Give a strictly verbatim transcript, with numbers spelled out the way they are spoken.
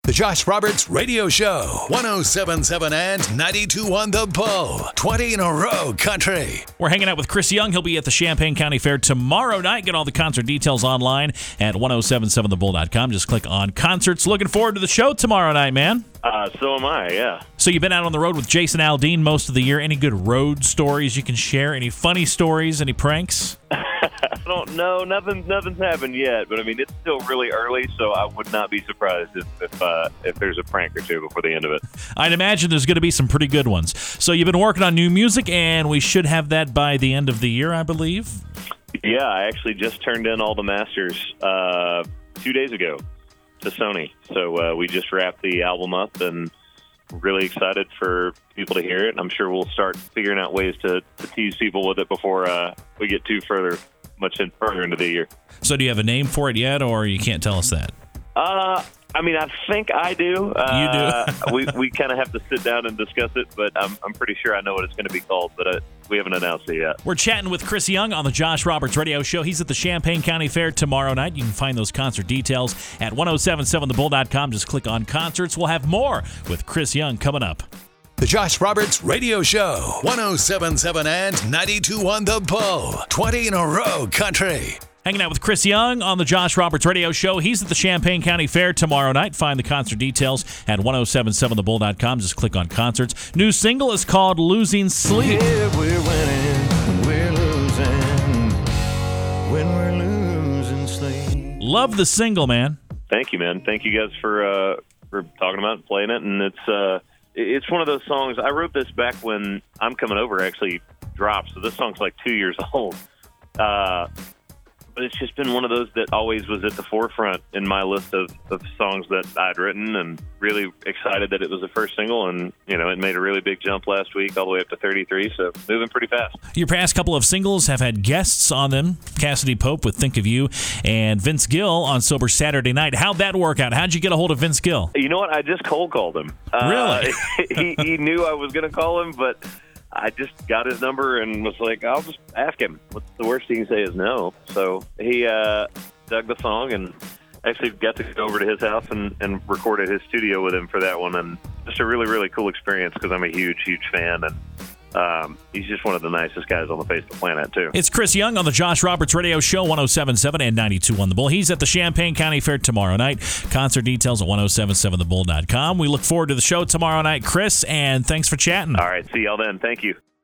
The Josh Roberts Radio Show. one oh seven point seven and ninety-two point one The Bull. twenty in a row country. We're hanging out with Chris Young. He'll be at the Champaign County Fair tomorrow night. Get all the concert details online at ten seventy-seven the bull dot com. Just click on concerts. Looking forward to the show tomorrow night, man. Uh, so am I, yeah. So you've been out on the road with Jason Aldean most of the year. Any good road stories you can share? Any funny stories? Any pranks? I don't know. Nothing, nothing's happened yet, but I mean, it's still really early, so I would not be surprised if if, uh, if there's a prank or two before the end of it. I'd imagine there's going to be some pretty good ones. So you've been working on new music, and we should have that by the end of the year, I believe. Yeah, I actually just turned in all the masters uh, two days ago to Sony. So uh, we just wrapped the album up, and really excited for people to hear it. I'm sure we'll start figuring out ways to, to tease people with it before uh, we get too further, much in, further into the year. So do you have a name for it yet, or you can't tell us that? Uh, I mean, I think I do. Uh, you do? we we kind of have to sit down and discuss it, but I'm I'm pretty sure I know what it's going to be called, but uh, we haven't announced it yet. We're chatting with Chris Young on the Josh Roberts Radio Show. He's at the Champaign County Fair tomorrow night. You can find those concert details at ten seventy-seven the bull dot com. Just click on concerts. We'll have more with Chris Young coming up. The Josh Roberts Radio Show. one oh seven point seven and ninety-two point one The Bull. twenty in a row country. Hanging out with Chris Young on the Josh Roberts Radio Show. He's at the Champaign County Fair tomorrow night. Find the concert details at ten seventy-seven the bull dot com. Just click on concerts. New single is called Losing Sleep. Yeah, we're winning, we're losing, when we're losing sleep. Love the single, man. Thank you, man. Thank you guys for uh, for talking about it and playing it. And it's uh, it's one of those songs. I wrote this back when I'm Coming Over actually dropped, so this song's like two years old. Uh, but it's just been one of those that always was at the forefront in my list of, of songs that I'd written, and really excited that it was the first single. And, you know, it made a really big jump last week all the way up to thirty-three, so moving pretty fast. Your past couple of singles have had guests on them. Cassidy Pope with Think of You and Vince Gill on Sober Saturday Night. How'd that work out? How'd you get a hold of Vince Gill? You know what? I just cold called him. Really? Uh, he, he knew I was going to call him, but I just got his number and was like, I'll just ask him. What's the worst he can say is no. So he uh, dug the song, and actually got to go over to his house and, and recorded his studio with him for that one. And just a really, really cool experience because I'm a huge, huge fan. And um, he's just one of the nicest guys on the face of the planet, too. It's Chris Young on the Josh Roberts Radio Show, ten seventy-seven and ninety-two point one The Bull. He's at the Champaign County Fair tomorrow night. Concert details at ten seventy-seven the bull dot com. We look forward to the show tomorrow night, Chris, and thanks for chatting. All right. See y'all then. Thank you.